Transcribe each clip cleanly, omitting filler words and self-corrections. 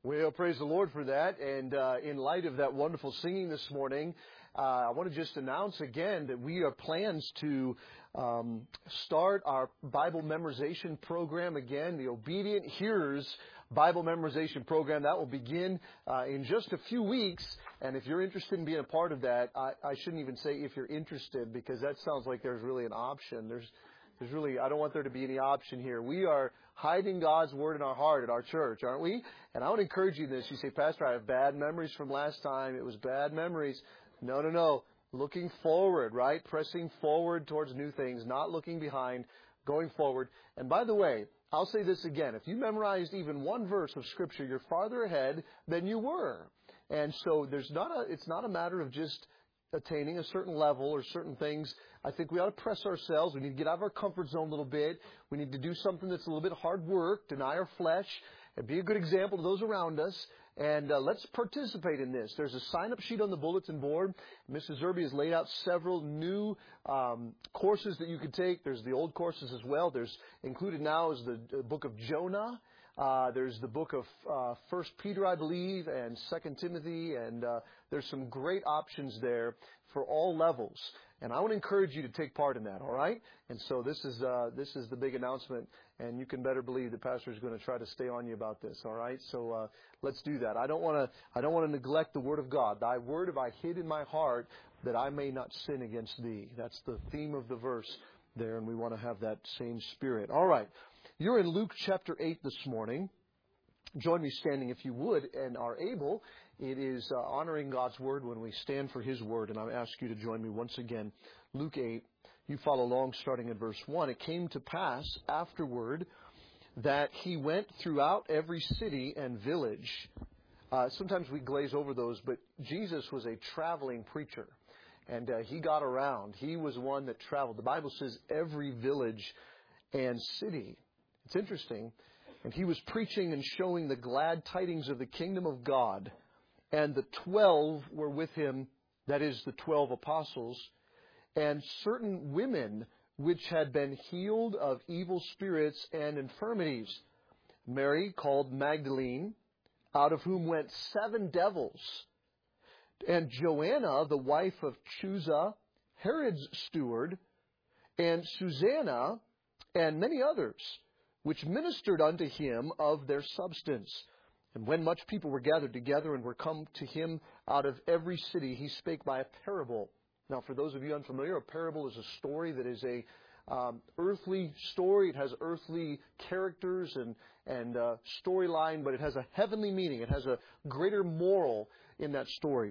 Well, praise the Lord for that. And in light of that wonderful singing this morning, I want to just announce again that we have plans to start our Bible memorization program again, the Obedient Hearers Bible memorization program. That will begin in just a few weeks. And if you're interested in being a part of that, I shouldn't even say if you're interested, because that sounds like there's really an option. There's really, I don't want there to be any option here. We are hiding God's Word in our heart at our church, aren't we? And I want to encourage you in this. You say, Pastor, I have bad memories from last time. It was bad memories. No. Looking forward, right? Pressing forward towards new things, not looking behind, going forward. And by the way, I'll say this again. If you memorized even one verse of Scripture, you're farther ahead than you were. And so it's not a matter of just attaining a certain level or certain things. I think we ought to press ourselves. We need to get out of our comfort zone a little bit. We need to do something that's a little bit hard work, deny our flesh, and be a good example to those around us. And let's participate in this. There's a sign-up sheet on the bulletin board. Mrs. Irby has laid out several new courses that you could take. There's the old courses as well. There's included now is the book of Jonah. There's the book of 1 Peter, I believe, and 2 Timothy, and there's some great options there for all levels. And I want to encourage you to take part in that, all right? And so this is the big announcement, and you can better believe the pastor is going to try to stay on you about this, all right? So let's do that. I don't want to neglect the Word of God. Thy Word have I hid in my heart that I may not sin against thee. That's the theme of the verse there, and we want to have that same spirit. All right. You're in Luke chapter 8 this morning. Join me standing if you would and are able. It is honoring God's Word when we stand for His Word. And I ask you to join me once again. Luke 8, you follow along starting at verse 1. It came to pass afterward that He went throughout every city and village. Sometimes we glaze over those, but Jesus was a traveling preacher. And He got around. He was one that traveled. The Bible says every village and city. It's interesting. And He was preaching and showing the glad tidings of the kingdom of God. And the 12 were with Him, that is, the 12 apostles. And certain women which had been healed of evil spirits and infirmities. Mary, called Magdalene, out of whom went 7 devils. And Joanna, the wife of Chuza, Herod's steward. And Susanna, and many others, which ministered unto Him of their substance. And when much people were gathered together and were come to Him out of every city, He spake by a parable. Now, for those of you unfamiliar, a parable is a story that is a earthly story. It has earthly characters and storyline, but it has a heavenly meaning. It has a greater moral in that story.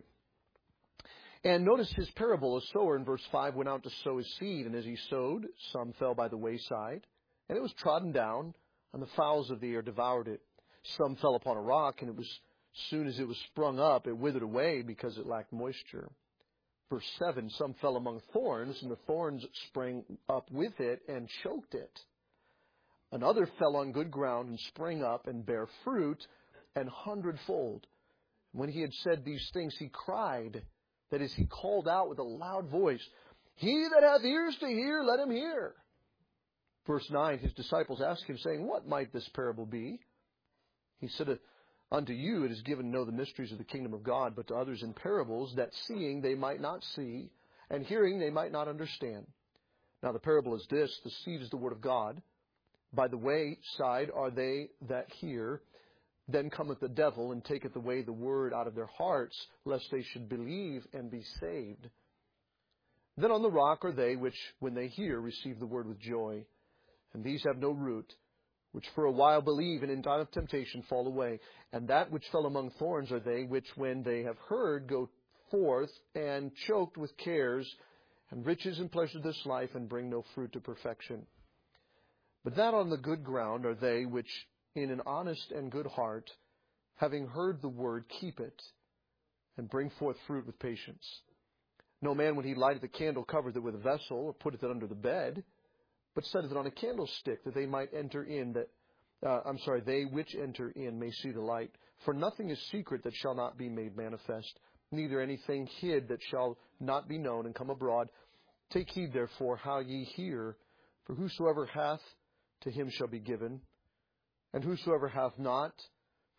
And notice His parable. A sower in verse 5 went out to sow his seed, and as he sowed, some fell by the wayside. And it was trodden down, and the fowls of the air devoured it. Some fell upon a rock, and as soon as it was sprung up, it withered away because it lacked moisture. Verse 7, some fell among thorns, and the thorns sprang up with it and choked it. Another fell on good ground and sprang up and bare fruit, an 100-fold. When He had said these things, He cried, that is, He called out with a loud voice, He that hath ears to hear, let him hear. Verse 9, His disciples asked Him, saying, What might this parable be? He said, Unto you it is given to know the mysteries of the kingdom of God, but to others in parables, that seeing they might not see, and hearing they might not understand. Now the parable is this, the seed is the word of God. By the wayside are they that hear. Then cometh the devil, and taketh away the word out of their hearts, lest they should believe and be saved. Then on the rock are they which, when they hear, receive the word with joy. And these have no root, which for a while believe, and in time of temptation fall away. And that which fell among thorns are they, which when they have heard, go forth, and choked with cares, and riches and pleasure of this life, and bring no fruit to perfection. But that on the good ground are they, which in an honest and good heart, having heard the word, keep it, and bring forth fruit with patience. No man, when he lighteth a candle, covereth it with a vessel, or putteth it under the bed, but setteth it on a candlestick, that they might enter in, they which enter in may see the light. For nothing is secret that shall not be made manifest, neither anything hid that shall not be known and come abroad. Take heed, therefore, how ye hear. For whosoever hath, to him shall be given. And whosoever hath not,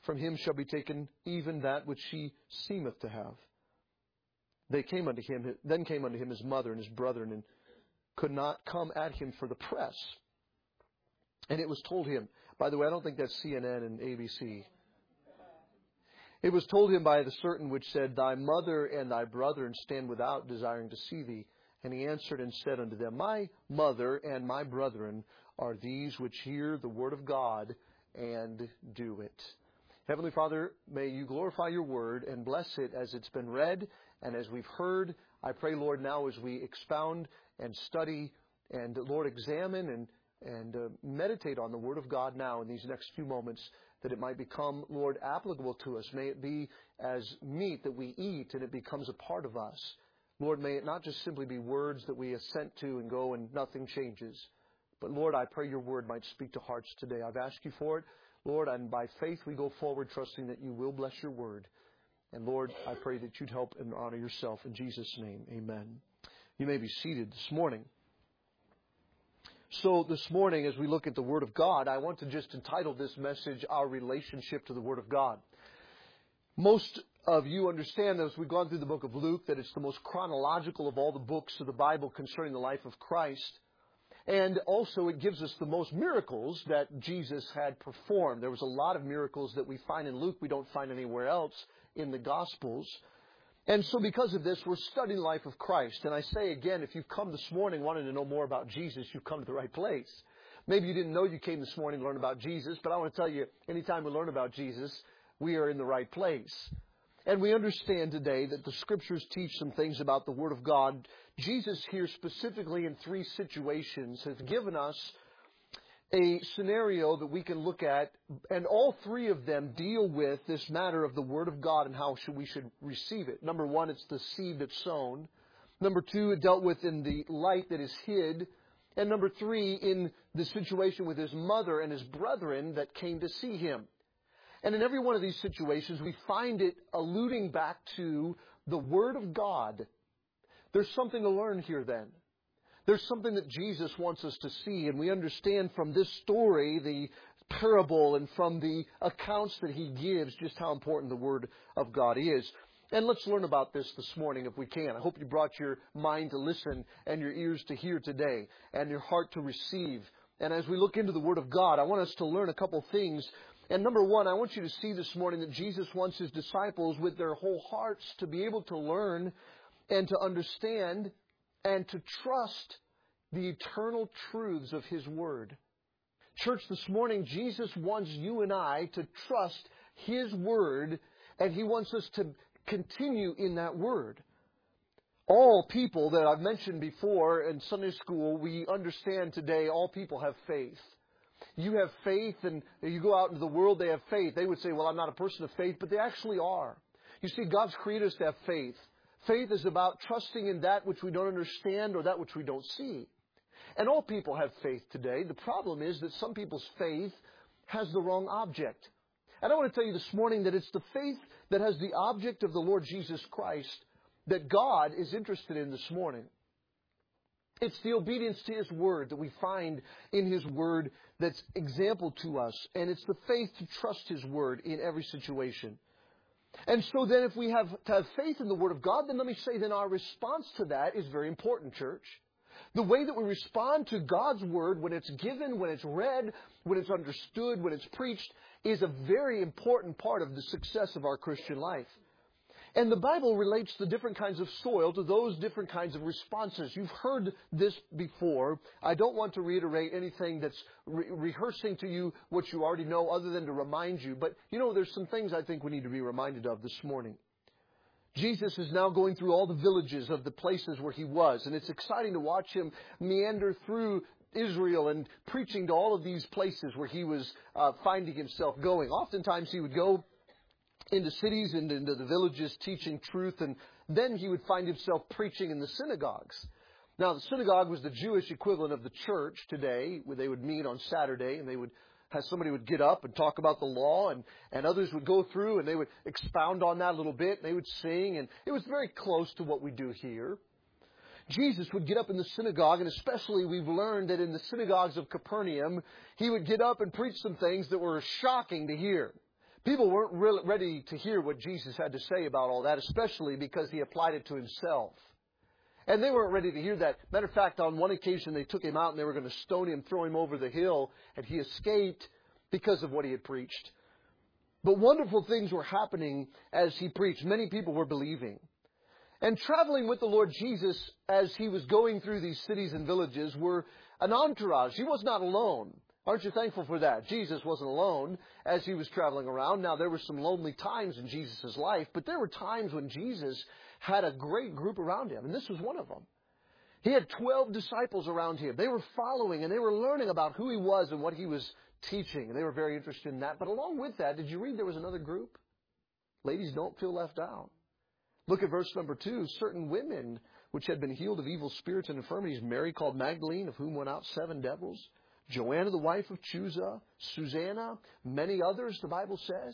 from him shall be taken even that which she seemeth to have. Then came unto him his mother and his brethren, and could not come at him for the press. And it was told him, by the way, I don't think that's CNN and ABC. It was told him by the certain which said, Thy mother and thy brethren stand without, desiring to see thee. And he answered and said unto them, My mother and my brethren are these which hear the word of God and do it. Heavenly Father, may you glorify your word and bless it as it's been read and as we've heard. I pray, Lord, now as we expound and study and, Lord, examine and meditate on the word of God now in these next few moments, that it might become, Lord, applicable to us. May it be as meat that we eat and it becomes a part of us. Lord, may it not just simply be words that we assent to and go and nothing changes. But, Lord, I pray your word might speak to hearts today. I've asked you for it, Lord, and by faith we go forward trusting that you will bless your word. And, Lord, I pray that you'd help and honor yourself. In Jesus' name, amen. You may be seated this morning. So this morning, as we look at the Word of God, I want to just entitle this message, Our Relationship to the Word of God. Most of you understand, as we've gone through the book of Luke, that it's the most chronological of all the books of the Bible concerning the life of Christ. And also it gives us the most miracles that Jesus had performed. There was a lot of miracles that we find in Luke we don't find anywhere else in the Gospels. And so because of this, we're studying the life of Christ. And I say again, if you've come this morning wanting to know more about Jesus, you've come to the right place. Maybe you didn't know you came this morning to learn about Jesus, but I want to tell you, anytime we learn about Jesus, we are in the right place. And we understand today that the Scriptures teach some things about the Word of God. Jesus here specifically in 3 situations has given us a scenario that we can look at, and all 3 of them deal with this matter of the Word of God and how we should receive it. Number 1, it's the seed that's sown. Number 2, it dealt with in the light that is hid. And number 3, in the situation with his mother and his brethren that came to see him. And in every one of these situations, we find it alluding back to the Word of God. There's something to learn here then. There's something that Jesus wants us to see, and we understand from this story, the parable, and from the accounts that he gives, just how important the Word of God is. And let's learn about this morning if we can. I hope you brought your mind to listen and your ears to hear today and your heart to receive. And as we look into the Word of God, I want us to learn a couple things. And number 1, I want you to see this morning that Jesus wants his disciples with their whole hearts to be able to learn and to understand and to trust the eternal truths of his Word. Church, this morning, Jesus wants you and I to trust his Word, and he wants us to continue in that Word. All people that I've mentioned before in Sunday school, we understand today all people have faith. You have faith, and you go out into the world, they have faith. They would say, well, I'm not a person of faith, but they actually are. You see, God's created us to have faith. Faith is about trusting in that which we don't understand or that which we don't see. And all people have faith today. The problem is that some people's faith has the wrong object. And I want to tell you this morning that it's the faith that has the object of the Lord Jesus Christ that God is interested in this morning. It's the obedience to his Word that we find in his Word that's example to us. And it's the faith to trust his Word in every situation. And so then if we have to have faith in the Word of God, then let me say then our response to that is very important, church. The way that we respond to God's Word when it's given, when it's read, when it's understood, when it's preached, is a very important part of the success of our Christian life. And the Bible relates the different kinds of soil to those different kinds of responses. You've heard this before. I don't want to reiterate anything that's rehearsing to you what you already know other than to remind you. But, there's some things I think we need to be reminded of this morning. Jesus is now going through all the villages of the places where he was. And it's exciting to watch him meander through Israel and preaching to all of these places where he was finding himself going. Oftentimes he would go into cities and into the villages teaching truth, and then he would find himself preaching in the synagogues. Now, the synagogue was the Jewish equivalent of the church today, where they would meet on Saturday, and somebody would get up and talk about the law, and others would go through, and they would expound on that a little bit, and they would sing, and it was very close to what we do here. Jesus would get up in the synagogue, and especially we've learned that in the synagogues of Capernaum, he would get up and preach some things that were shocking to hear. People weren't really ready to hear what Jesus had to say about all that, especially because he applied it to himself. And they weren't ready to hear that. Matter of fact, on one occasion they took him out and they were going to stone him, throw him over the hill, and he escaped because of what he had preached. But wonderful things were happening as he preached. Many people were believing. And traveling with the Lord Jesus as he was going through these cities and villages were an entourage. He was not alone. Aren't you thankful for that? Jesus wasn't alone as he was traveling around. Now, there were some lonely times in Jesus' life, but there were times when Jesus had a great group around him, and this was one of them. He had 12 disciples around him. They were following, and they were learning about who he was and what he was teaching, and they were very interested in that. But along with that, did you read there was another group? Ladies, don't feel left out. Look at verse number 2. Certain women which had been healed of evil spirits and infirmities, Mary called Magdalene, of whom went out 7 devils, Joanna, the wife of Chuza, Susanna, many others, the Bible says.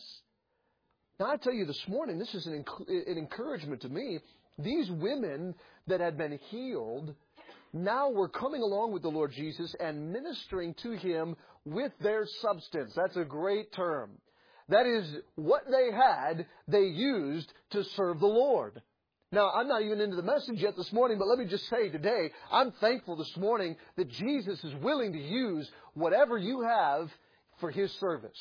Now, I tell you this morning, this is an encouragement to me. These women that had been healed now were coming along with the Lord Jesus and ministering to him with their substance. That's a great term. That is, what they had, they used to serve the Lord. Now, I'm not even into the message yet this morning, but let me just say today, I'm thankful this morning that Jesus is willing to use whatever you have for his service.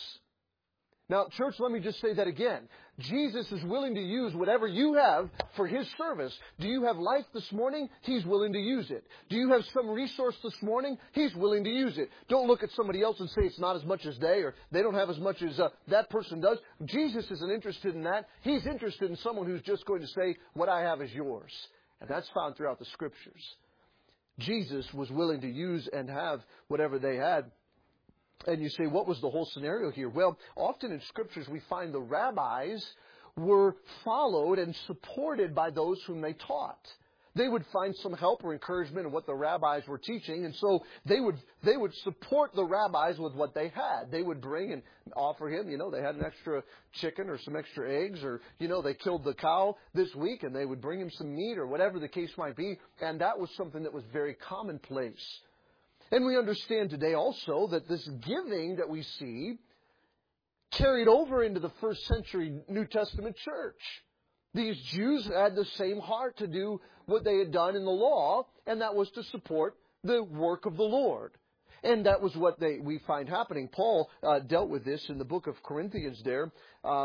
Now, church, let me just say that again. Jesus is willing to use whatever you have for his service. Do you have life this morning? He's willing to use it. Do you have some resource this morning? He's willing to use it. Don't look at somebody else and say it's not as much as they, or they don't have as much as that person does. Jesus isn't interested in that. He's interested in someone who's just going to say, what I have is yours. And that's found throughout the Scriptures. Jesus was willing to use and have whatever they had. And you say, what was the whole scenario here? Well, often in Scriptures we find the rabbis were followed and supported by those whom they taught. They would find some help or encouragement in what the rabbis were teaching, and so they would support the rabbis with what they had. They would bring and offer him, they had an extra chicken or some extra eggs, or, they killed the cow this week, and they would bring him some meat or whatever the case might be, and that was something that was very commonplace. And we understand today also that this giving that we see carried over into the first century New Testament church. These Jews had the same heart to do what they had done in the law, and that was to support the work of the Lord. And that was what we find happening. Paul dealt with this in the book of Corinthians there.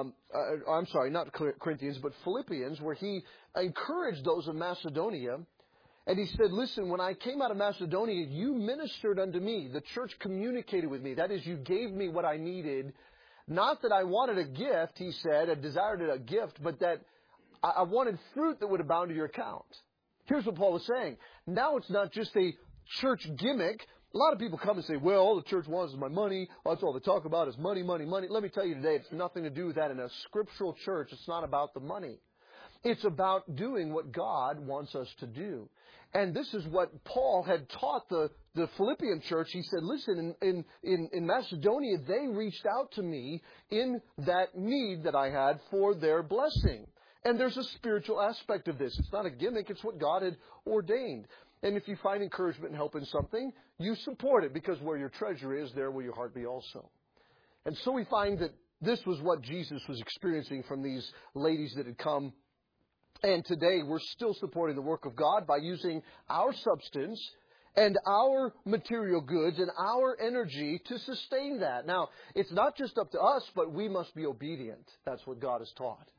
I'm sorry, not Corinthians, but Philippians, where he encouraged those of Macedonia. And he said, listen, when I came out of Macedonia, you ministered unto me. The church communicated with me. That is, you gave me what I needed. Not that I wanted a gift, he said, I desired a gift, but that I wanted fruit that would abound to your account. Here's what Paul was saying. Now it's not just a church gimmick. A lot of people come and say, well, all the church wants is my money. That's all they talk about is money, money, money. Let me tell you today, it's nothing to do with that. In a scriptural church, it's not about the money. It's about doing what God wants us to do. And this is what Paul had taught the Philippian church. He said, listen, in Macedonia, they reached out to me in that need that I had for their blessing. And there's a spiritual aspect of this. It's not a gimmick. It's what God had ordained. And if you find encouragement and help in something, you support it, because where your treasure is, there will your heart be also. And so we find that this was what Jesus was experiencing from these ladies that had come. And today we're still supporting the work of God by using our substance and our material goods and our energy to sustain that. Now, it's not just up to us, but we must be obedient. That's what God has taught.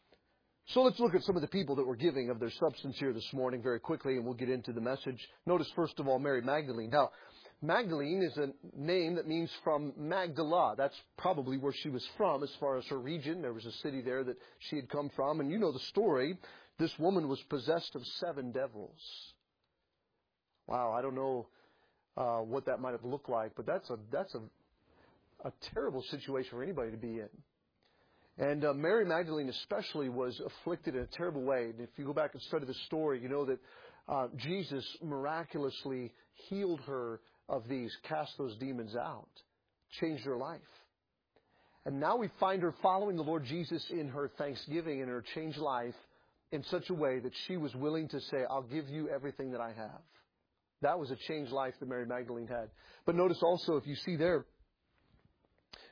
So let's look at some of the people that were giving of their substance here this morning very quickly, and we'll get into the message. Notice, first of all, Mary Magdalene. Now, Magdalene is a name that means from Magdala. That's probably where she was from as far as her region. There was a city there that she had come from. And you know the story. This woman was possessed of 7 devils. Wow, I don't know what that might have looked like, but that's a terrible situation for anybody to be in. And Mary Magdalene especially was afflicted in a terrible way. And if you go back and study the story, you know that Jesus miraculously healed her of these, cast those demons out, changed her life. And now we find her following the Lord Jesus in her thanksgiving and her changed life in such a way that she was willing to say, I'll give you everything that I have. That was a changed life that Mary Magdalene had. But notice also, if you see there,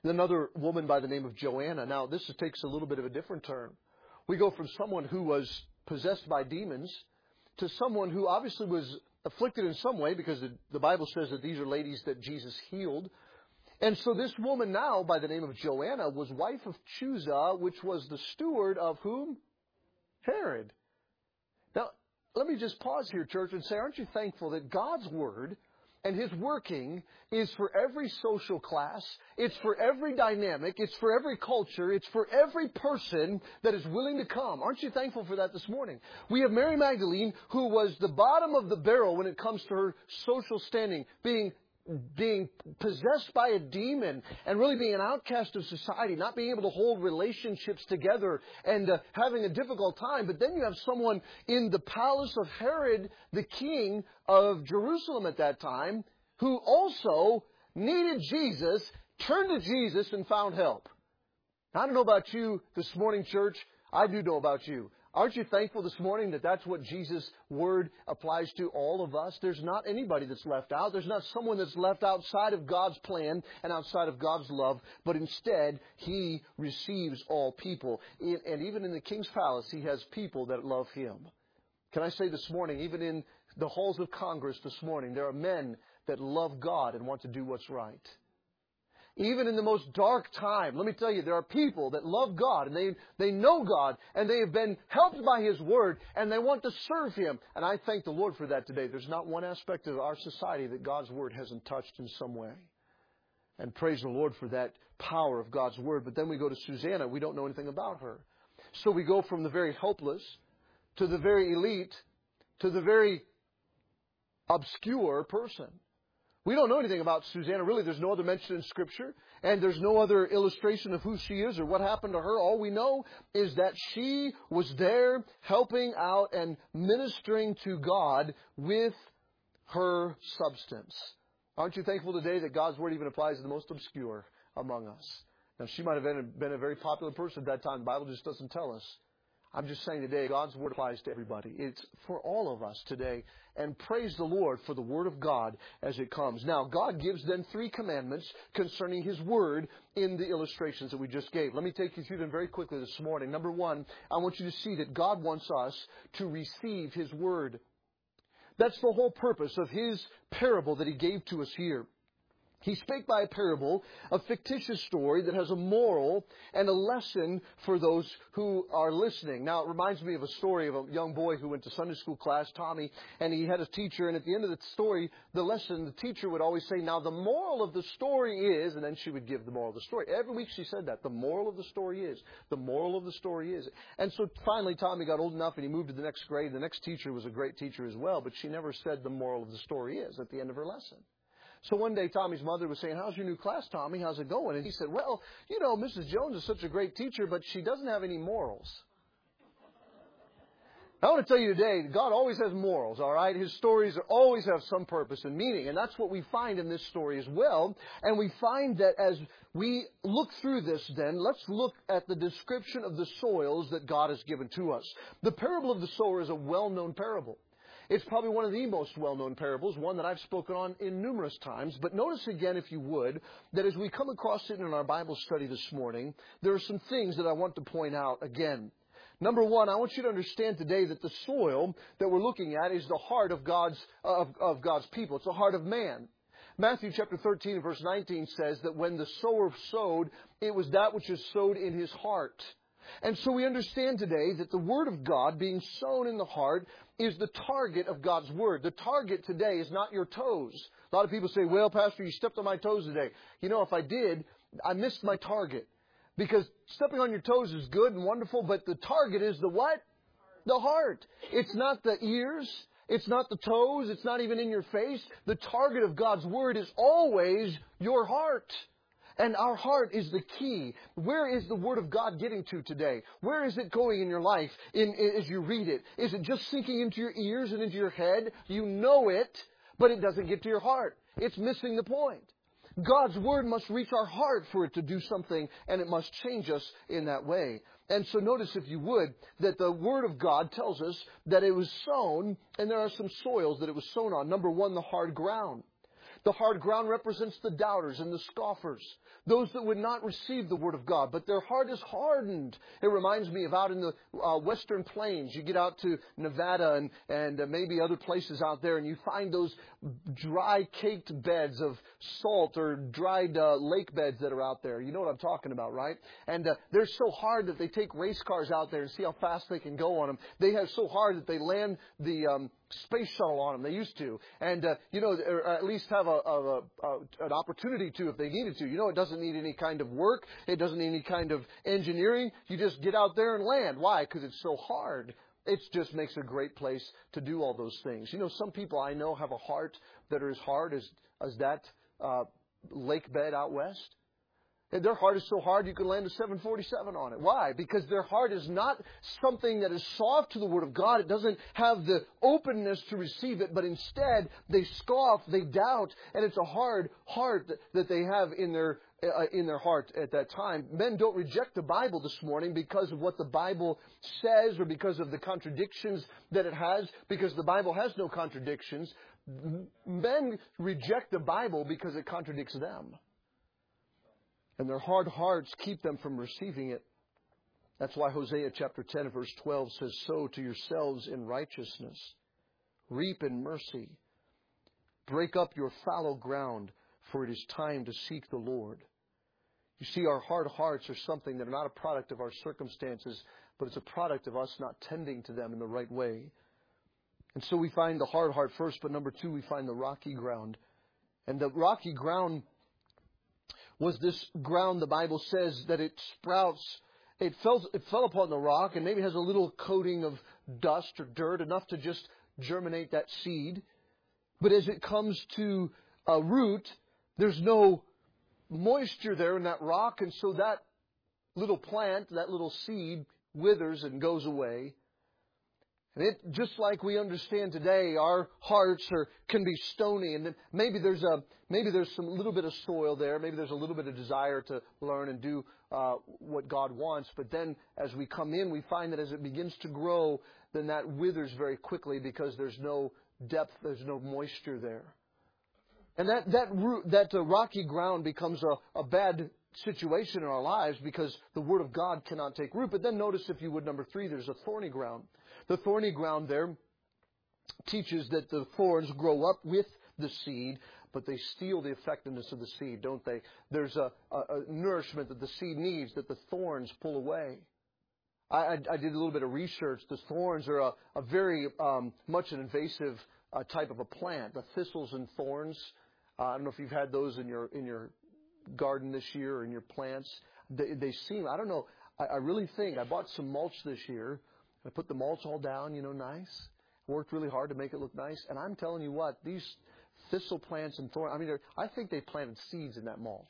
another woman by the name of Joanna. Now, this takes a little bit of a different turn. We go from someone who was possessed by demons to someone who obviously was afflicted in some way, because the Bible says that these are ladies that Jesus healed. And so this woman now, by the name of Joanna, was wife of Chuza, which was the steward of whom? Herod. Now, let me just pause here, church, and say, aren't you thankful that God's Word and His working is for every social class, it's for every dynamic, it's for every culture, it's for every person that is willing to come. Aren't you thankful for that this morning? We have Mary Magdalene, who was the bottom of the barrel when it comes to her social standing, being possessed by a demon and really being an outcast of society, not being able to hold relationships together and having a difficult time. But then you have someone in the palace of Herod, the king of Jerusalem at that time, who also needed Jesus, turned to Jesus, and found help. I don't know about you this morning, church. I do know about you. Aren't you thankful this morning that that's what Jesus' Word applies to all of us? There's not anybody that's left out. There's not someone that's left outside of God's plan and outside of God's love, but instead, He receives all people. And even in the king's palace, He has people that love Him. Can I say this morning, even in the halls of Congress this morning, there are men that love God and want to do what's right. Even in the most dark time, let me tell you, there are people that love God and they know God and they have been helped by His Word and they want to serve Him. And I thank the Lord for that today. There's not one aspect of our society that God's Word hasn't touched in some way. And praise the Lord for that power of God's Word. But then we go to Susanna. We don't know anything about her. So we go from the very helpless to the very elite to the very obscure person. We don't know anything about Susanna. Really, there's no other mention in Scripture, and there's no other illustration of who she is or what happened to her. All we know is that she was there helping out and ministering to God with her substance. Aren't you thankful today that God's Word even applies to the most obscure among us? Now, she might have been a very popular person at that time. The Bible just doesn't tell us. I'm just saying today, God's Word applies to everybody. It's for all of us today. And praise the Lord for the Word of God as it comes. Now, God gives then 3 commandments concerning His Word in the illustrations that we just gave. Let me take you through them very quickly this morning. Number 1, I want you to see that God wants us to receive His Word. That's the whole purpose of His parable that He gave to us here. He spake by a parable, a fictitious story that has a moral and a lesson for those who are listening. Now, it reminds me of a story of a young boy who went to Sunday school class, Tommy, and he had a teacher, and at the end of the story, the lesson, the teacher would always say, now the moral of the story is, and then she would give the moral of the story. Every week she said that. The moral of the story is. The moral of the story is. And so finally Tommy got old enough and he moved to the next grade. The next teacher was a great teacher as well, but she never said the moral of the story is at the end of her lesson. So one day, Tommy's mother was saying, how's your new class, Tommy? How's it going? And he said, well, you know, Mrs. Jones is such a great teacher, but she doesn't have any morals. I want to tell you today, God always has morals, all right? His stories always have some purpose and meaning, and that's what we find in this story as well. And we find that as we look through this then, let's look at the description of the soils that God has given to us. The parable of the sower is a well-known parable. It's probably one of the most well-known parables, one that I've spoken on in numerous times. But notice again, if you would, that as we come across it in our Bible study this morning, there are some things that I want to point out again. Number 1, I want you to understand today that the soil that we're looking at is the heart of God's people. It's the heart of man. Matthew chapter 13 verse 19 says that when the sower sowed, it was that which is sowed in his heart. And so we understand today that the Word of God being sown in the heart is the target of God's Word. The target today is not your toes. A lot of people say, well, Pastor, you stepped on my toes today. You know, if I did, I missed my target. Because stepping on your toes is good and wonderful, but the target is the what? The heart. It's not the ears. It's not the toes. It's not even in your face. The target of God's Word is always your heart. And our heart is the key. Where is the Word of God getting to today? Where is it going in your life as you read it? Is it just sinking into your ears and into your head? You know it, but it doesn't get to your heart. It's missing the point. God's Word must reach our heart for it to do something, and it must change us in that way. And so notice, if you would, that the Word of God tells us that it was sown, and there are some soils that it was sown on. Number 1, the hard ground. The hard ground represents the doubters and the scoffers, those that would not receive the Word of God, but their heart is hardened. It reminds me of out in the western plains. You get out to Nevada and maybe other places out there, and you find those dry, caked beds of salt or dried lake beds that are out there. You know what I'm talking about, right? And they're so hard that they take race cars out there and see how fast they can go on them. They have so hard that they land the space shuttle on them. They used to. And, or at least have an opportunity to if they needed to. It doesn't need any kind of work. It doesn't need any kind of engineering. You just get out there and land. Why? Because it's so hard. It just makes a great place to do all those things. Some people I know have a heart that are as hard as that lake bed out west. And their heart is so hard you can land a 747 on it. Why? Because their heart is not something that is soft to the Word of God. It doesn't have the openness to receive it, but instead they scoff, they doubt, and it's a hard heart that they have in their heart at that time. Men don't reject the Bible this morning because of what the Bible says or because of the contradictions that it has, because the Bible has no contradictions. Men reject the Bible because it contradicts them. And their hard hearts keep them from receiving it. That's why Hosea chapter 10 verse 12 says, "Sow to yourselves in righteousness, reap in mercy. Break up your fallow ground, for it is time to seek the Lord." You see, our hard hearts are something that are not a product of our circumstances, but it's a product of us not tending to them in the right way. And so we find the hard heart first, but number two, we find the rocky ground. And the rocky ground was this ground, the Bible says, that it sprouts. It fell upon the rock and maybe has a little coating of dust or dirt, enough to just germinate that seed. But as it comes to a root, there's no moisture there in that rock, and so that little plant, that little seed, withers and goes away. And it, just like we understand today, our hearts can be stony, and then maybe there's some little bit of soil there, maybe there's a little bit of desire to learn and do what God wants. But then, as we come in, we find that as it begins to grow, then that withers very quickly because there's no depth, there's no moisture there, and that rocky ground becomes a bad situation in our lives because the Word of God cannot take root. But then notice, if you would, number three, there's a thorny ground. The thorny ground there teaches that the thorns grow up with the seed, but they steal the effectiveness of the seed, don't they? There's a nourishment that the seed needs that the thorns pull away. I did a little bit of research. The thorns are a very much an invasive type of a plant. The thistles and thorns. I don't know if you've had those in your garden this year or in your plants. They seem, I don't know, I really think, I bought some mulch this year. I put the mulch all down, nice. Worked really hard to make it look nice. And I'm telling you what, these thistle plants and thorns, I think they planted seeds in that mulch.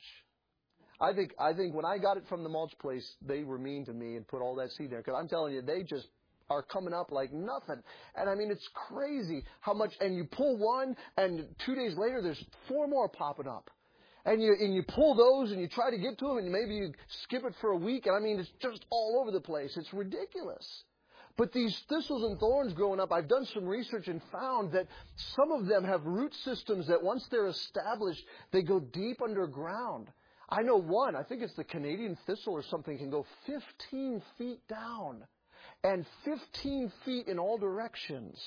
I think when I got it from the mulch place, they were mean to me and put all that seed there. Because I'm telling you, they just are coming up like nothing. And it's crazy how much, and you pull one, and 2 days later, there's 4 more popping up. And you pull those and you try to get to them, and maybe you skip it for a week. And it's just all over the place. It's ridiculous. But these thistles and thorns growing up, I've done some research and found that some of them have root systems that once they're established, they go deep underground. I know one, I think it's the Canadian thistle or something, can go 15 feet down and 15 feet in all directions.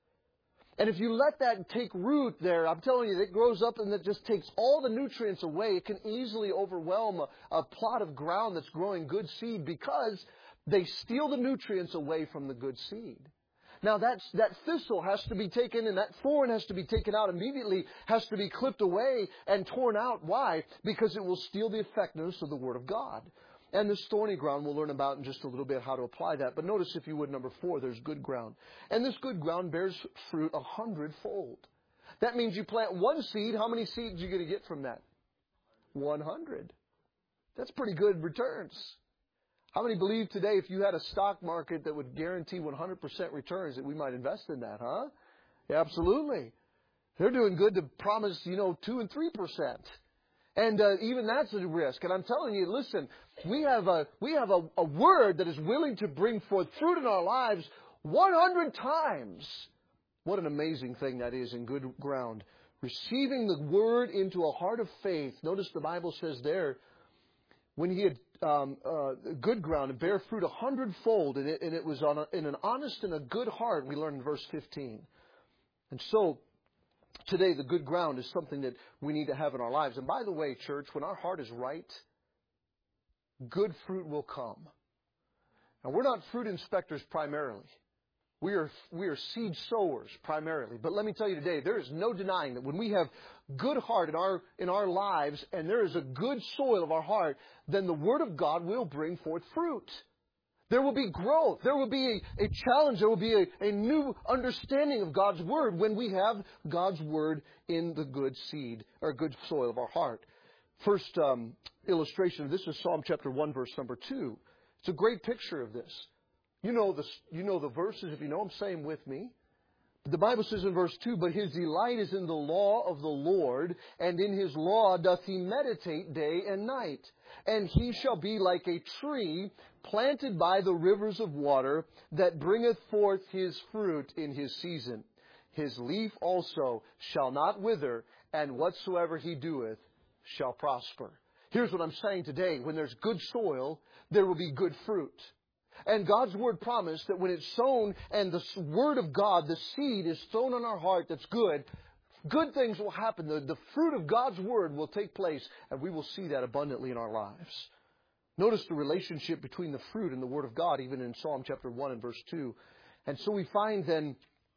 And if you let that take root there, I'm telling you, it grows up and it just takes all the nutrients away. It can easily overwhelm a plot of ground that's growing good seed because they steal the nutrients away from the good seed. Now that thistle has to be taken, and that thorn has to be taken out immediately, has to be clipped away and torn out. Why? Because it will steal the effectiveness of the Word of God. And this thorny ground, we'll learn about in just a little bit how to apply that. But notice, if you would, number 4, there's good ground. And this good ground bears fruit 100-fold. That means you plant one seed, how many seeds are you going to get from that? 100. That's pretty good returns. How many believe today if you had a stock market that would guarantee 100% returns that we might invest in that, huh? Yeah, absolutely. They're doing good to promise, 2 and 3%. And even that's a risk. And I'm telling you, listen, we have a word that is willing to bring forth fruit in our lives 100 times. What an amazing thing that is in good ground. Receiving the Word into a heart of faith. Notice the Bible says there, when he had good ground and bear fruit 100-fold, and it was in an honest and a good heart, we learn in verse 15. And so, today the good ground is something that we need to have in our lives. And by the way, church, when our heart is right, good fruit will come. Now, we're not fruit inspectors primarily. We are seed sowers primarily. But let me tell you today, there is no denying that when we have good heart in our lives and there is a good soil of our heart, then the Word of God will bring forth fruit. There will be growth. There will be a challenge. There will be a new understanding of God's Word when we have God's Word in the good seed or good soil of our heart. First illustration of this is Psalm chapter 1, verse number 2. It's a great picture of this. You know the verses. If you know them, say them with me. The Bible says in verse 2, "But his delight is in the law of the Lord, and in his law doth he meditate day and night. And he shall be like a tree planted by the rivers of water, that bringeth forth his fruit in his season. His leaf also shall not wither, and whatsoever he doeth shall prosper." Here's what I'm saying today. When there's good soil, there will be good fruit. And God's Word promised that when it's sown and the Word of God, the seed, is sown on our heart that's good, good things will happen. The fruit of God's Word will take place, and we will see that abundantly in our lives. Notice the relationship between the fruit and the Word of God, even in Psalm chapter 1 and verse 2. And so we find then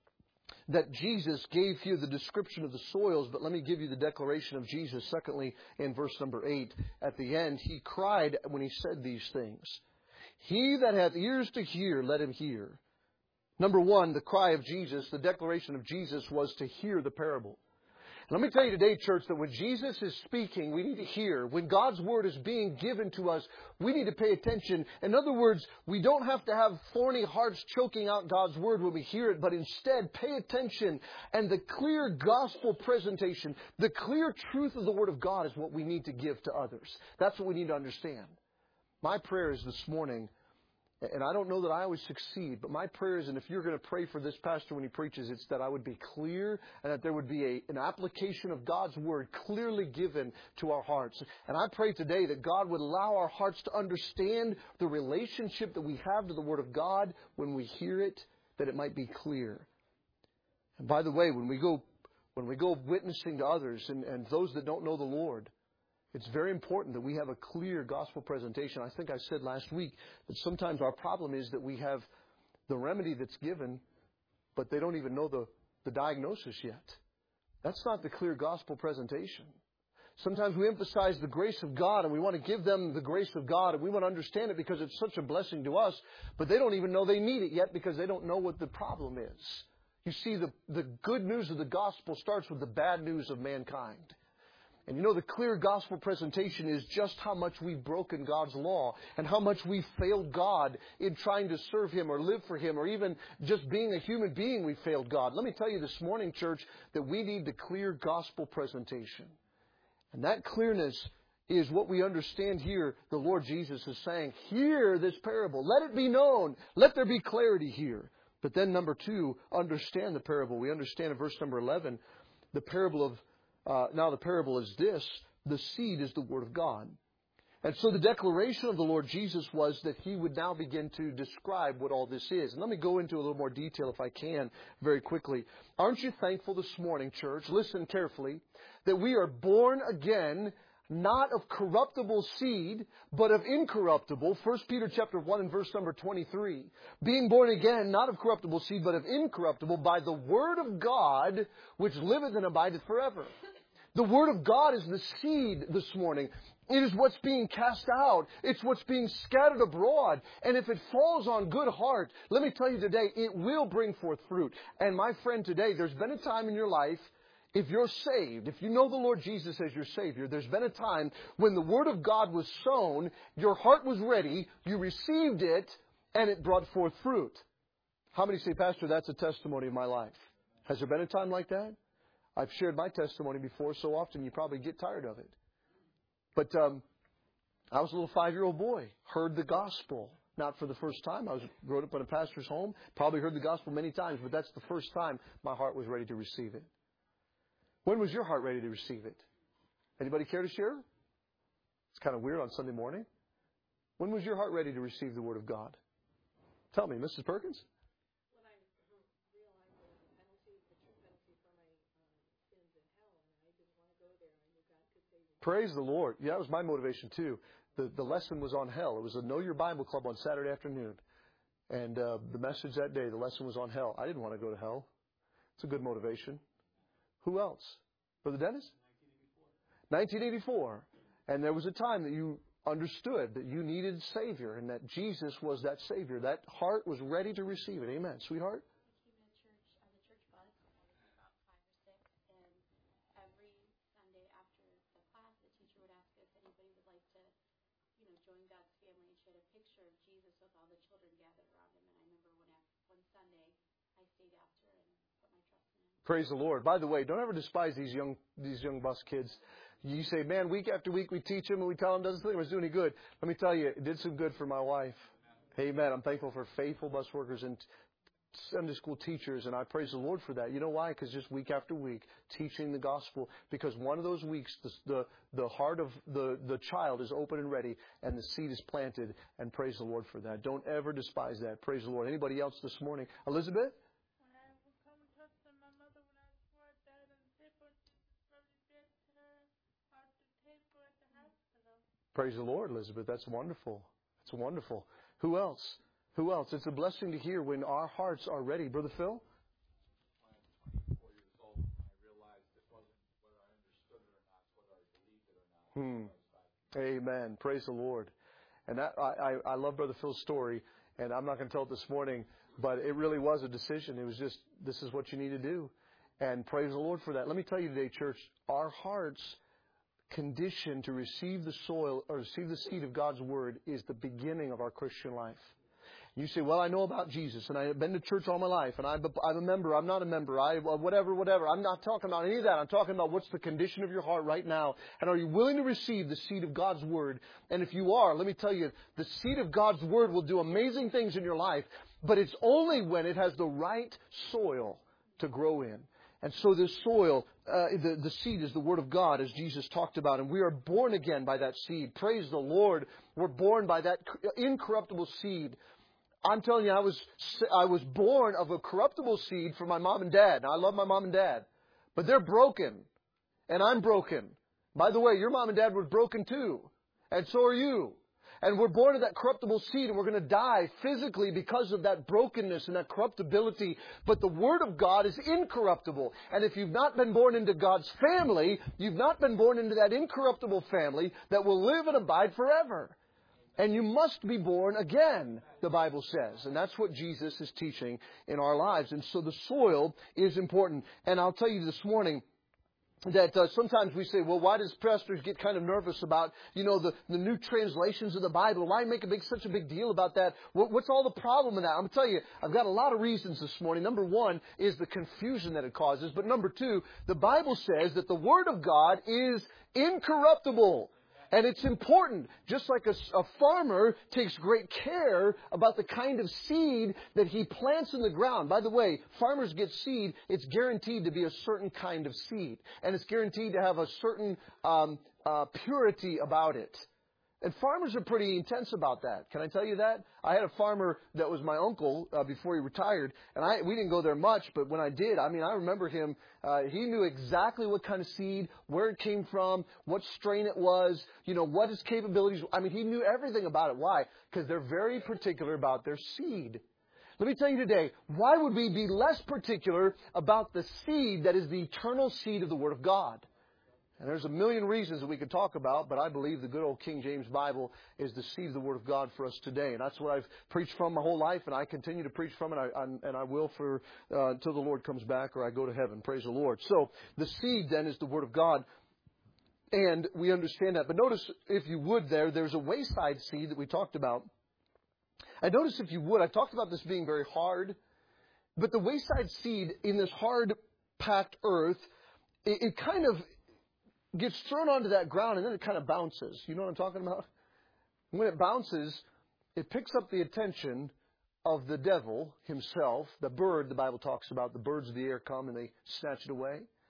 that Jesus gave here the description of the soils, but let me give you the declaration of Jesus. Secondly, in verse number 8, at the end, he cried when he said these things. "He that hath ears to hear, let him hear." Number one, the cry of Jesus, the declaration of Jesus was to hear the parable. Let me tell you today, church, that when Jesus is speaking, we need to hear. When God's Word is being given to us, we need to pay attention. In other words, we don't have to have thorny hearts choking out God's Word when we hear it, but instead pay attention. And the clear gospel presentation, the clear truth of the Word of God is what we need to give to others. That's what we need to understand. My prayer is this morning, and I don't know that I always succeed, but my prayer is, and if you're going to pray for this pastor when he preaches, it's that I would be clear and that there would be an application of God's Word clearly given to our hearts. And I pray today that God would allow our hearts to understand the relationship that we have to the Word of God when we hear it, that it might be clear. And by the way, when we go witnessing to others and those that don't know the Lord, it's very important that we have a clear gospel presentation. I think I said last week that sometimes our problem is that we have the remedy that's given, but they don't even know the diagnosis yet. That's not the clear gospel presentation. Sometimes we emphasize the grace of God and we want to give them the grace of God and we want to understand it because it's such a blessing to us, but they don't even know they need it yet because they don't know what the problem is. You see, the good news of the gospel starts with the bad news of mankind. And you know, the clear gospel presentation is just how much we've broken God's law and how much we've failed God in trying to serve Him or live for Him or even just being a human being, we failed God. Let me tell you this morning, church, that we need the clear gospel presentation. And that clearness is what we understand here. The Lord Jesus is saying, hear this parable. Let it be known. Let there be clarity here. But then number two, understand the parable. We understand in verse number 11, the parable of now the parable is this: the seed is the Word of God. And so the declaration of the Lord Jesus was that He would now begin to describe what all this is. And let me go into a little more detail if I can very quickly. Aren't you thankful this morning, church? Listen carefully. That we are born again, not of corruptible seed, but of incorruptible. 1 Peter chapter 1 and verse number 23. Being born again, not of corruptible seed, but of incorruptible, by the Word of God, which liveth and abideth forever. The Word of God is the seed this morning. It is what's being cast out. It's what's being scattered abroad. And if it falls on good heart, let me tell you today, it will bring forth fruit. And my friend, today, there's been a time in your life, if you're saved, if you know the Lord Jesus as your Savior, there's been a time when the Word of God was sown, your heart was ready, you received it, and it brought forth fruit. How many say, Pastor, that's a testimony of my life? Has there been a time like that? I've shared my testimony before so often you probably get tired of it. But I was a little 5-year-old boy, heard the gospel. Not for the first time. I grew up in a pastor's home, probably heard the gospel many times, but that's the first time my heart was ready to receive it. When was your heart ready to receive it? Anybody care to share? It's kind of weird on Sunday morning. When was your heart ready to receive the Word of God? Tell me, Mrs. Perkins? When I realized there was a penalty, the true penalty for my sins in hell, and I didn't want to go there. I knew God could save me. Praise the Lord. Yeah, that was my motivation too. The lesson was on hell. It was a Know Your Bible Club on Saturday afternoon. And the message that day, the lesson was on hell. I didn't want to go to hell. It's a good motivation. Who else? Brother Dennis? 1984. And there was a time that you understood that you needed a Savior and that Jesus was that Savior. That heart was ready to receive it. Amen. Sweetheart? I came to church as a church bus. I was about 5 or 6. And every Sunday after the class, the teacher would ask us if anybody would like to, join God's family. And she had a picture of Jesus with all the children gathered around him. And I remember one Sunday, I stayed after and put my trust in him. Praise the Lord. By the way, don't ever despise these young bus kids. You say, man, week after week we teach them and we tell them it doesn't think it's doing any good. Let me tell you, it did some good for my wife. Amen. I'm thankful for faithful bus workers and Sunday school teachers, and I praise the Lord for that. You know why? Because just week after week, teaching the gospel. Because one of those weeks, the heart of the child is open and ready, and the seed is planted, and praise the Lord for that. Don't ever despise that. Praise the Lord. Anybody else this morning? Elizabeth? Praise the Lord, Elizabeth. That's wonderful. That's wonderful. Who else? Who else? It's a blessing to hear when our hearts are ready. Brother Phil? When I was 24 years old, I realized it wasn't whether I understood it or not, it's whether I believed it or not. Amen. Praise the Lord. And that, I love Brother Phil's story, and I'm not going to tell it this morning, but it really was a decision. It was just, this is what you need to do. And praise the Lord for that. Let me tell you today, church, our hearts conditioned to receive the soil or receive the seed of God's Word is the beginning of our Christian life. You say, well, I know about Jesus, and I've been to church all my life, and I'm a member, I'm not a member, whatever. I'm not talking about any of that. I'm talking about what's the condition of your heart right now. And are you willing to receive the seed of God's Word? And if you are, let me tell you, the seed of God's Word will do amazing things in your life, but it's only when it has the right soil to grow in. And so this soil, the seed is the Word of God, as Jesus talked about. And we are born again by that seed. Praise the Lord. We're born by that incorruptible seed. I'm telling you, I was born of a corruptible seed from my mom and dad. Now, I love my mom and dad. But they're broken. And I'm broken. By the way, your mom and dad were broken too. And so are you. And we're born of that corruptible seed, and we're going to die physically because of that brokenness and that corruptibility. But the Word of God is incorruptible. And if you've not been born into God's family, you've not been born into that incorruptible family that will live and abide forever. And you must be born again, the Bible says. And that's what Jesus is teaching in our lives. And so the soil is important. And I'll tell you this morning, that sometimes we say, well, why does pastors get kind of nervous about, the new translations of the Bible? Why make such a big deal about that? What's all the problem with that? I'm going to tell you, I've got a lot of reasons this morning. Number one is the confusion that it causes. But number two, the Bible says that the Word of God is incorruptible. And it's important, just like a farmer takes great care about the kind of seed that he plants in the ground. By the way, farmers get seed, it's guaranteed to be a certain kind of seed. And it's guaranteed to have a certain purity about it. And farmers are pretty intense about that. Can I tell you that? I had a farmer that was my uncle before he retired. And we didn't go there much, but when I did, I remember him. He knew exactly what kind of seed, where it came from, what strain it was, what its capabilities were. He knew everything about it. Why? Because they're very particular about their seed. Let me tell you today, why would we be less particular about the seed that is the eternal seed of the Word of God? And there's a million reasons that we could talk about, but I believe the good old King James Bible is the seed of the Word of God for us today. And that's what I've preached from my whole life, and I continue to preach from it, and I will for until the Lord comes back or I go to heaven. Praise the Lord. So the seed then is the Word of God, and we understand that. But notice, if you would, there's a wayside seed that we talked about. And notice, if you would, I talked about this being very hard, but the wayside seed in this hard-packed earth, it kind of gets thrown onto that ground, and then it kind of bounces. You know what I'm talking about? When it bounces, it picks up the attention of the devil himself, the bird the Bible talks about. The birds of the air come and they snatch it away.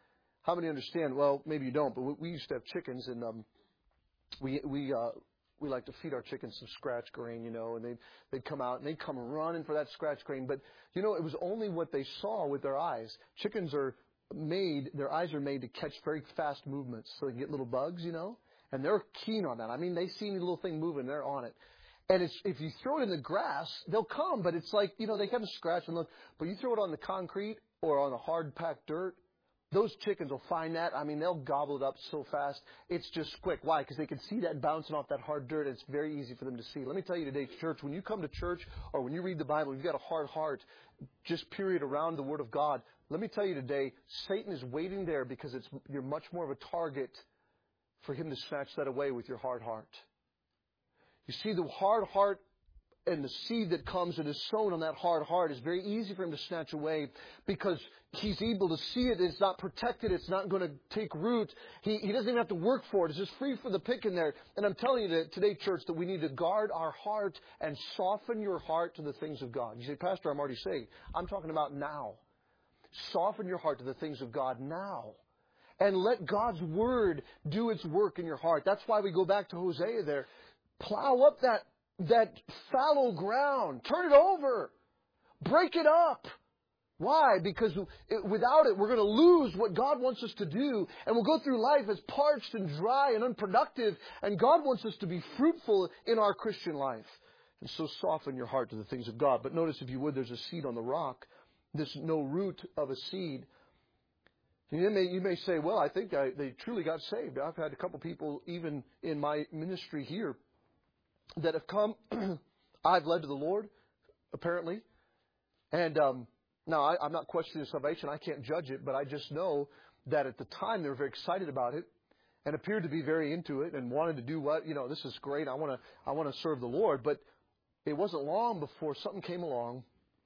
How many understand? Well, maybe you don't, but we used to have chickens, and we like to feed our chickens some scratch grain, and they'd come out and they'd come running for that scratch grain. But it was only what they saw with their eyes. Chickens their eyes are made to catch very fast movements, so they can get little bugs, and they're keen on that. I mean, they see any little thing moving, they're on it. And if you throw it in the grass, they'll come, but it's like, they kind of scratch and look. But you throw it on the concrete or on the hard packed dirt, those chickens will find that. I mean, they'll gobble it up so fast. It's just quick. Why? Because they can see that bouncing off that hard dirt. It's very easy for them to see. Let me tell you today, church, when you come to church or when you read the Bible, you've got a hard heart, just period around the Word of God. Let me tell you today, Satan is waiting there because you're much more of a target for him to snatch that away with your hard heart. You see, the hard heart and the seed that comes and is sown on that hard heart is very easy for him to snatch away because he's able to see it. It's not protected. It's not going to take root. He doesn't even have to work for it. It's just free for the picking there. And I'm telling you today, church, that we need to guard our heart and soften your heart to the things of God. You say, Pastor, I'm already saved. I'm talking about now. Soften your heart to the things of God now. And let God's Word do its work in your heart. That's why we go back to Hosea there. Plow up that fallow ground. Turn it over. Break it up. Why? Because without it, we're going to lose what God wants us to do. And we'll go through life as parched and dry and unproductive. And God wants us to be fruitful in our Christian life. And so soften your heart to the things of God. But notice, if you would, there's a seed on the rock. There's no root of a seed. You may say, well, I think they truly got saved. I've had a couple people, even in my ministry here, that have come. I've led to the Lord, apparently. And now, I'm not questioning salvation. I can't judge it. But I just know that at the time they were very excited about it and appeared to be very into it and wanted to do this is great. I want to serve the Lord. But it wasn't long before something came along.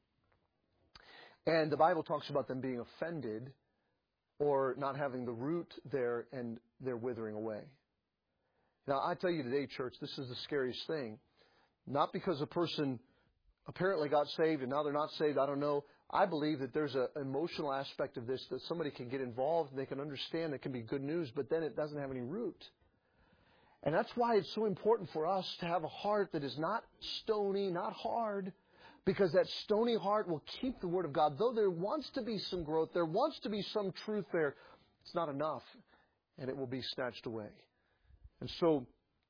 And the Bible talks about them being offended or not having the root there, and they're withering away. Now, I tell you today, church, this is the scariest thing. Not because a person apparently got saved and now they're not saved, I don't know. I believe that there's an emotional aspect of this that somebody can get involved, they can understand, it can be good news, but then it doesn't have any root. And that's why it's so important for us to have a heart that is not stony, not hard, because that stony heart will keep the Word of God. Though there wants to be some growth, there wants to be some truth there, it's not enough, and it will be snatched away. And so,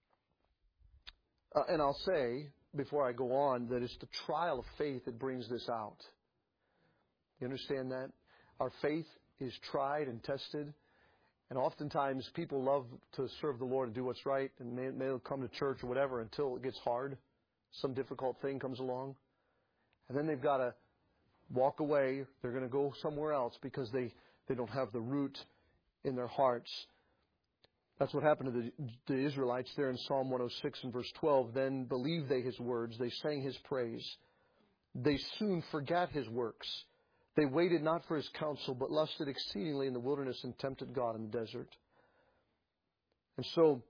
and I'll say, before I go on, that it's the trial of faith that brings this out. You understand that? Our faith is tried and tested. And oftentimes people love to serve the Lord and do what's right, and they'll come to church or whatever until it gets hard. Some difficult thing comes along. And then they've got to walk away. They're going to go somewhere else because they don't have the root in their hearts. That's what happened to the Israelites there in Psalm 106 and verse 12. Then believed they His words. They sang His praise. They soon forgot His works. They waited not for His counsel, but lusted exceedingly in the wilderness and tempted God in the desert. And so,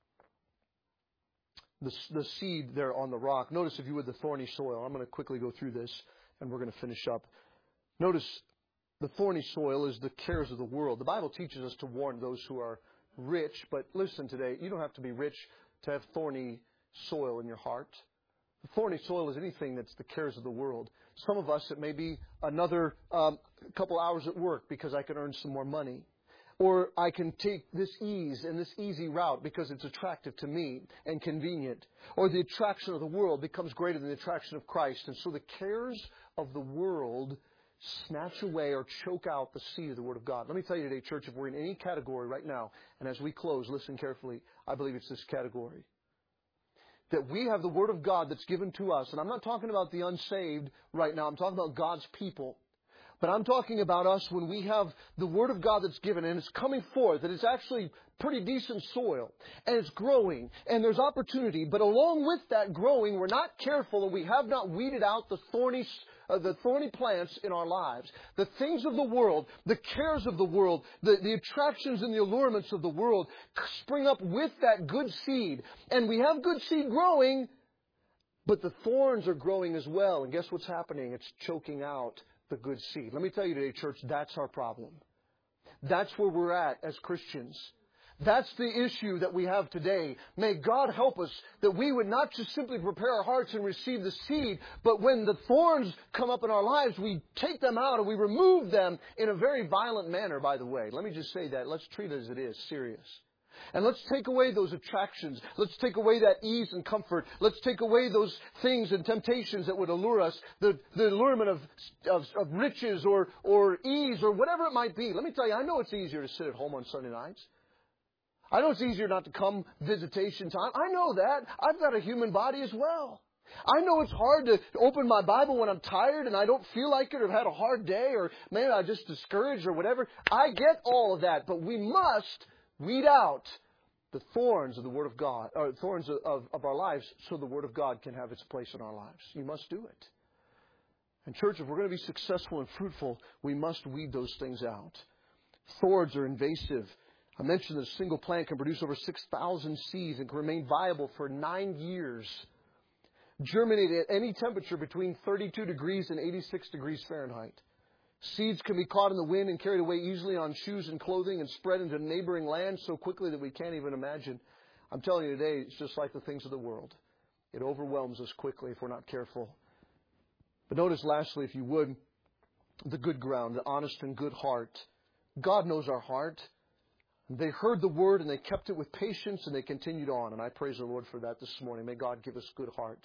the seed there on the rock. Notice, if you would, the thorny soil. I'm going to quickly go through this, and we're going to finish up. Notice, the thorny soil is the cares of the world. The Bible teaches us to warn those who are rich, but listen today, you don't have to be rich to have thorny soil in your heart. The thorny soil is anything that's the cares of the world. Some of us, it may be another couple hours at work because I can earn some more money. Or I can take this ease and this easy route because it's attractive to me and convenient. Or the attraction of the world becomes greater than the attraction of Christ. And so the cares of the world snatch away or choke out the seed of the Word of God. Let me tell you today, church, if we're in any category right now, and as we close, listen carefully, I believe it's this category. That we have the Word of God that's given to us. And I'm not talking about the unsaved right now. I'm talking about God's people. But I'm talking about us when we have the Word of God that's given and it's coming forth, and it's actually pretty decent soil, and it's growing, and there's opportunity. But along with that growing, we're not careful, and we have not weeded out the thorny plants in our lives. The things of the world, the cares of the world, the attractions and the allurements of the world spring up with that good seed. And we have good seed growing, but the thorns are growing as well. And guess what's happening? It's choking out the good seed. Let me tell you today, church, that's our problem. That's where we're at as Christians. That's the issue that we have today. May God help us that we would not just simply prepare our hearts and receive the seed, but when the thorns come up in our lives, we take them out and we remove them in a very violent manner, by the way. Let me just say that. Let's treat it as it is, serious. And let's take away those attractions. Let's take away that ease and comfort. Let's take away those things and temptations that would allure us. The allurement of riches or ease or whatever it might be. Let me tell you, I know it's easier to sit at home on Sunday nights. I know it's easier not to come visitation time. I know that. I've got a human body as well. I know it's hard to open my Bible when I'm tired and I don't feel like it or have had a hard day or, man, I'm just discouraged or whatever. I get all of that, but we must weed out the thorns of the Word of God, or thorns of our lives, so the Word of God can have its place in our lives. You must do it. And church, if we're going to be successful and fruitful, we must weed those things out. Thorns are invasive. I mentioned that a single plant can produce over 6,000 seeds and can remain viable for 9 years. Germinate at any temperature between 32 degrees and 86 degrees Fahrenheit. Seeds can be caught in the wind and carried away easily on shoes and clothing and spread into neighboring lands so quickly that we can't even imagine. I'm telling you today, it's just like the things of the world. It overwhelms us quickly if we're not careful. But notice lastly, if you would, the good ground, the honest and good heart. God knows our heart. They heard the word and they kept it with patience and they continued on. And I praise the Lord for that this morning. May God give us good heart.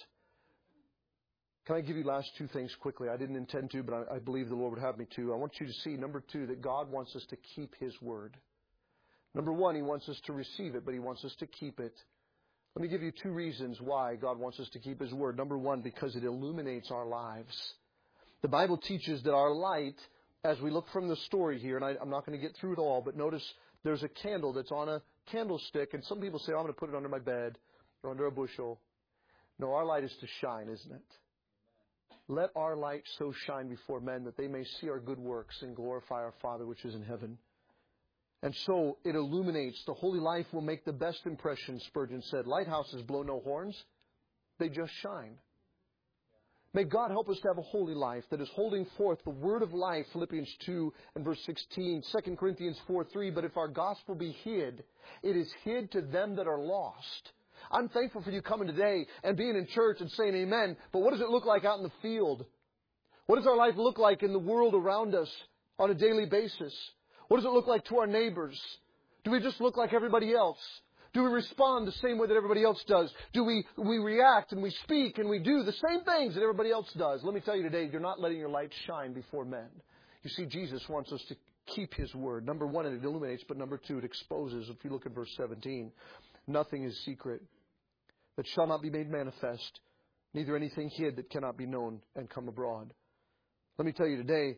Can I give you last two things quickly? I didn't intend to, but I believe the Lord would have me to. I want you to see, number two, that God wants us to keep His word. Number one, He wants us to receive it, but He wants us to keep it. Let me give you two reasons why God wants us to keep His word. Number one, because it illuminates our lives. The Bible teaches that our light, as we look from the story here, and I'm not going to get through it all, but notice there's a candle that's on a candlestick, and some people say, I'm going to put it under my bed or under a bushel. No, our light is to shine, isn't it? Let our light so shine before men that they may see our good works and glorify our Father which is in heaven. And so it illuminates. The holy life will make the best impression, Spurgeon said. Lighthouses blow no horns. They just shine. May God help us to have a holy life that is holding forth the word of life, Philippians 2 and verse 16, 2 Corinthians 4:3. But if our gospel be hid, it is hid to them that are lost. I'm thankful for you coming today and being in church and saying amen. But what does it look like out in the field? What does our life look like in the world around us on a daily basis? What does it look like to our neighbors? Do we just look like everybody else? Do we respond the same way that everybody else does? Do we react and we speak and we do the same things that everybody else does? Let me tell you today, you're not letting your light shine before men. You see, Jesus wants us to keep His word. Number one, it illuminates, but number two, it exposes. If you look at verse 17, nothing is secret that shall not be made manifest, neither anything hid that cannot be known and come abroad. Let me tell you today,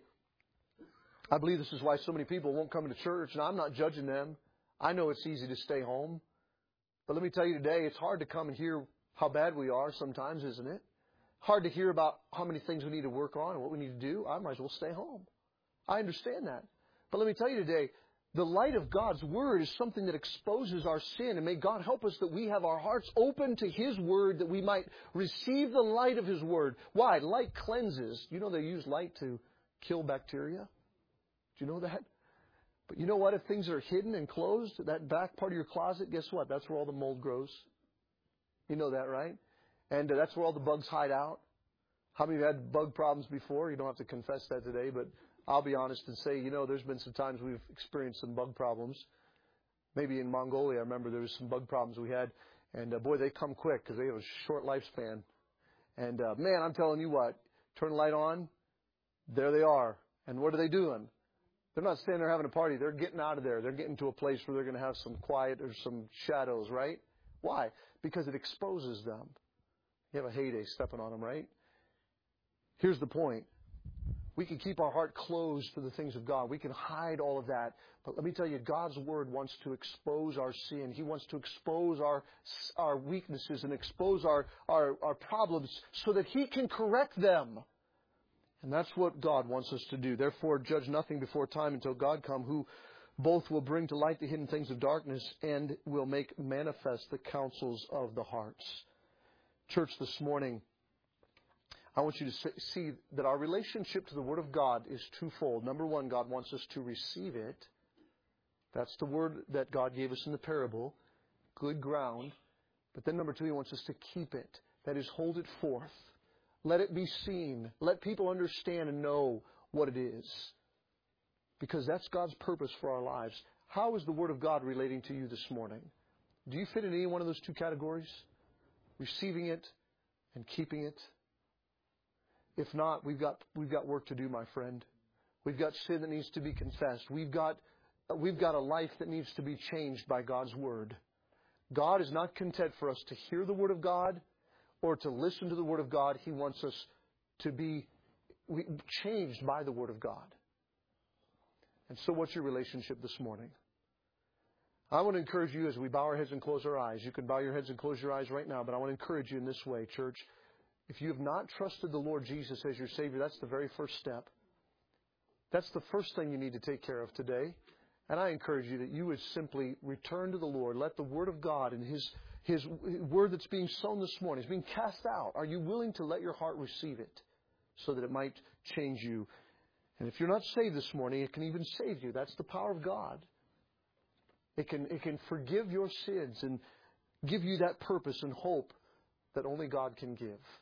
I believe this is why so many people won't come to church, and I'm not judging them. I know it's easy to stay home. But let me tell you today, it's hard to come and hear how bad we are sometimes, isn't it? Hard to hear about how many things we need to work on and what we need to do. I might as well stay home. I understand that. But let me tell you today, the light of God's Word is something that exposes our sin. And may God help us that we have our hearts open to His Word, that we might receive the light of His Word. Why? Light cleanses. You know they use light to kill bacteria? Do you know that? But you know what? If things are hidden and closed, that back part of your closet, guess what? That's where all the mold grows. You know that, right? And that's where all the bugs hide out. How many of you had bug problems before? You don't have to confess that today, but I'll be honest and say, there's been some times we've experienced some bug problems. Maybe in Mongolia, I remember there was some bug problems we had. And boy, they come quick because they have a short lifespan. And man, I'm telling you what, turn the light on, there they are. And what are they doing? They're not standing there having a party. They're getting out of there. They're getting to a place where they're going to have some quiet or some shadows, right? Why? Because it exposes them. You have a heyday stepping on them, right? Here's the point. We can keep our heart closed to the things of God. We can hide all of that. But let me tell you, God's Word wants to expose our sin. He wants to expose our weaknesses and expose our problems so that He can correct them. And that's what God wants us to do. Therefore, judge nothing before time until God come, who both will bring to light the hidden things of darkness and will make manifest the counsels of the hearts. Church, this morning, I want you to see that our relationship to the Word of God is twofold. Number one, God wants us to receive it. That's the word that God gave us in the parable. Good ground. But then number 2, He wants us to keep it. That is, hold it forth. Let it be seen. Let people understand and know what it is. Because that's God's purpose for our lives. How is the Word of God relating to you this morning? Do you fit in any one of those 2 categories? Receiving it and keeping it? If not, we've got work to do, my friend. We've got sin that needs to be confessed. We've got a life that needs to be changed by God's Word. God is not content for us to hear the Word of God or to listen to the Word of God. He wants us to be changed by the Word of God. And so what's your relationship this morning? I want to encourage you as we bow our heads and close our eyes. You can bow your heads and close your eyes right now, but I want to encourage you in this way, church. If you have not trusted the Lord Jesus as your Savior, that's the very first step. That's the first thing you need to take care of today. And I encourage you that you would simply return to the Lord. Let the Word of God and His Word that's being sown this morning is being cast out. Are you willing to let your heart receive it so that it might change you? And if you're not saved this morning, it can even save you. That's the power of God. It can forgive your sins and give you that purpose and hope that only God can give.